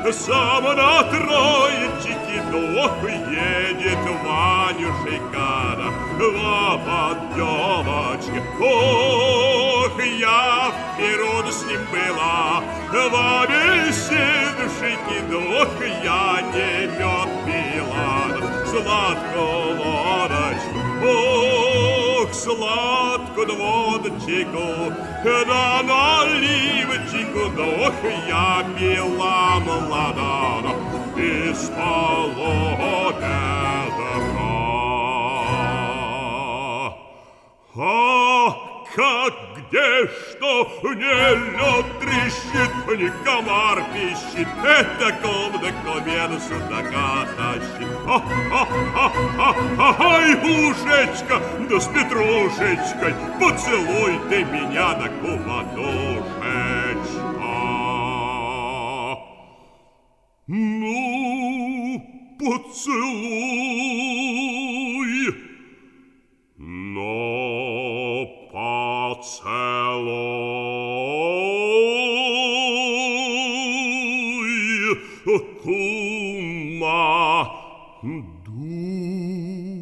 сам на троечке дух едет Ванюшка в подделочке. Ох, я в Перун с ним была, в беседушке, дух я не мед пила, сладкую водочку, ох, сладкую водочку, да наливочку, дух я пила молодана из половедра. А как где что не лед трещит, не комар пищит, это комната судака тащит. Ай, Глушечка, да с Петрушечкой, поцелуй ты меня, да кумадушечка. Ну, поцелуй, но поцелуй, кума,